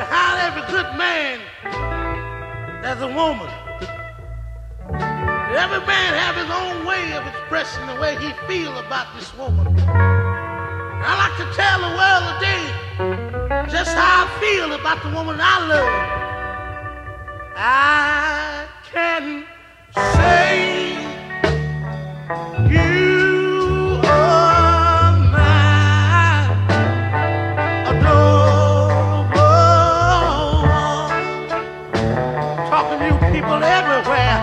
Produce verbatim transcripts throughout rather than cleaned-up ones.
Behind every good man, there's a woman. Every man have his own way of expressing the way he feel about this woman. I like to tell the world today just how I feel about the woman I love. I can say you are my adorable one. Talking to you people everywhere.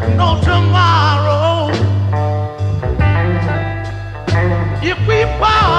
If we fall